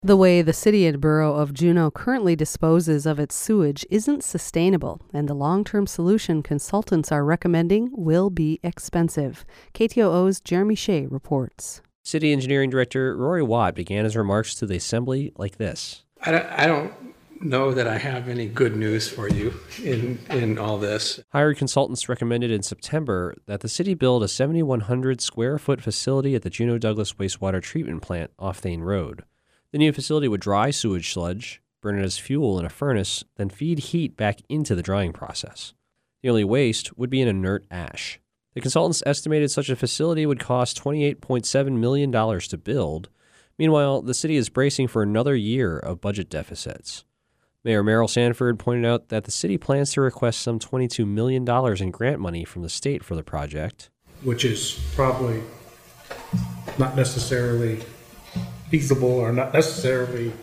The way the city and borough of Juneau currently disposes of its sewage isn't sustainable, and the long-term solution consultants are recommending will be expensive. KTOO's Jeremy Shea reports. City Engineering Director Rory Watt began his remarks to the Assembly like this. I don't know that I have any good news for you in all this. Hired consultants recommended in September that the city build a 7,100 square foot facility at the Juneau Douglas Wastewater Treatment Plant off Thane Road. The new facility would dry sewage sludge, burn it as fuel in a furnace, then feed heat back into the drying process. The only waste would be an inert ash. The consultants estimated such a facility would cost $28.7 million to build. Meanwhile, the city is bracing for another year of budget deficits. Mayor Merrill Sanford pointed out that the city plans to request some $22 million in grant money from the state for the project, which is probably not necessarily feasible or not necessarily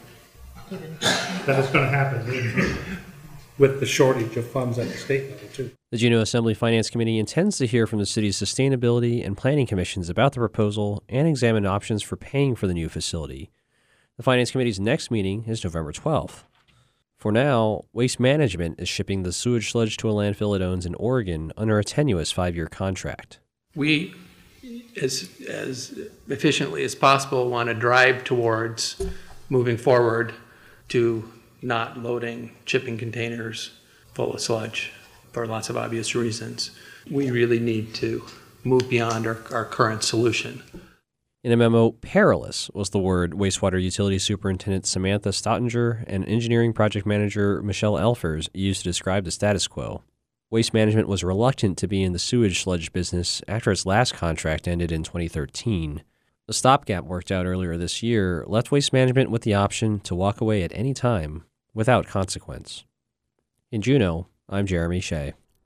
that it's going to happen with the shortage of funds at the state level, too. The Juneau Assembly Finance Committee intends to hear from the city's sustainability and planning commissions about the proposal and examine options for paying for the new facility. The Finance Committee's next meeting is November 12th. For now, Waste Management is shipping the sewage sludge to a landfill it owns in Oregon under a tenuous 5-year contract. We, as efficiently as possible, want to drive towards moving forward to not loading shipping containers full of sludge for lots of obvious reasons. We really need to move beyond our current solution. In a memo, perilous was the word wastewater utility superintendent Samantha Stottinger and engineering project manager Michelle Elfers used to describe the status quo. Waste Management was reluctant to be in the sewage sludge business after its last contract ended in 2013. The stopgap worked out earlier this year left Waste Management with the option to walk away at any time without consequence. In Juneau, I'm Jeremy Shea.